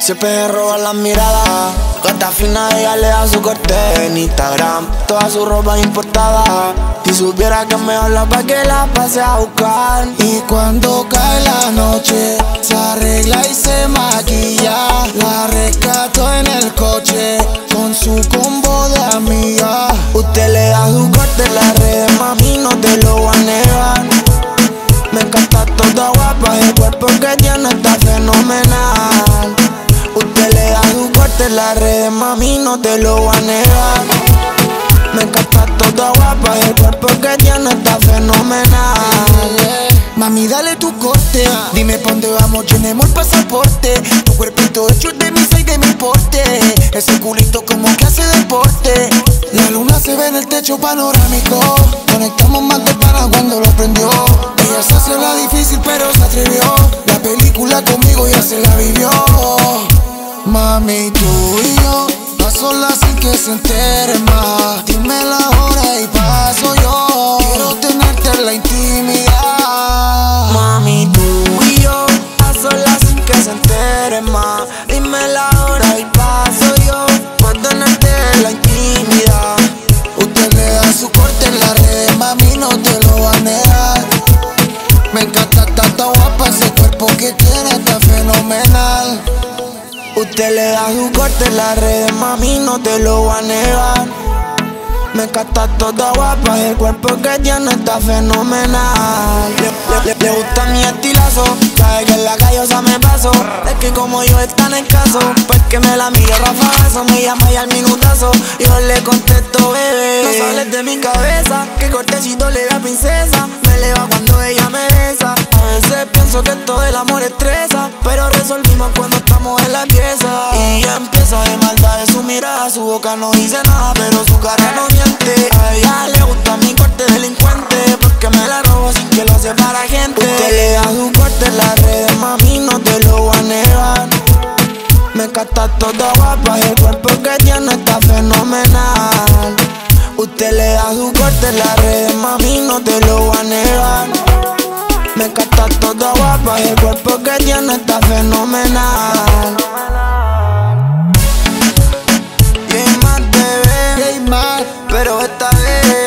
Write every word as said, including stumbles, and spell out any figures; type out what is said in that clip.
Siempre roba la mirada. Gata fina, ella le da su corte en Instagram. Toda su ropa importada. Si supiera que me habla pa' que la pase a buscar. Y cuando cae la noche, se arregla y se maquilla. La rescato en el coche con su combo de amigas. Usted le da su corte en las redes, mami, no te lo voy a negar. Me encanta toda guapa, el cuerpo que tiene está fenomenal. Usted le da su corte en las redes, mami, no te lo voy a negar. Me encanta toda guapa, el cuerpo que tiene está fenomenal. Mami, dale tu corte, dime pa' dónde vamos, llenemos el pasaporte. Tu cuerpito hecho es de mi seis de mi porte. Ese culito como que hace deporte. La luna se ve en el techo panorámico. Conectamos más de pana cuando lo prendió. Ella se hace la difícil pero se atrevió. La película conmigo ya se la vivió. Mami, tú y yo, a solas sin que se entere más. Dime la hora y paso yo. Quiero tenerte en la intimidad. Mami, tú y yo, a solas sin que se entere más. Dime la hora y paso yo, por tenerte en la intimidad. Usted le da su corte en las redes, mami, no te lo voy a negar. Me encanta tanta guapa, ese cuerpo que tiene está fenomenal. Usted le da su corte en las redes, mami, no te lo voy a negar. Me encanta toda guapa, el cuerpo que tiene está fenomenal. Le, le, le gusta mi estilazo, sabe que en la calle ya me paso. Es que como yo están en caso, pues que me la mire Rafa, eso me llama y al minutazo yo le contesto, bebé. No sales de mi cabeza, que cortecito le da princesa. Me eleva cuando ella me besa. A veces pienso que todo el amor estresa, pero resolvimos cuando estamos en la pieza. Y ya empieza de maldad de su mirada, su boca no dice nada, pero su cara no miente. A ella le gusta mi corte delincuente, porque me la robo sin que lo sepa la gente. Usted le da su corte en las redes, mami, no te lo voy a negar. Me encanta toda guapa, el cuerpo que tiene está fenomenal. Usted le da su corte en las redes, mami, no te lo voy a negar. Me encanta toda guapa, el cuerpo que tiene está fenomenal. Pero esta vez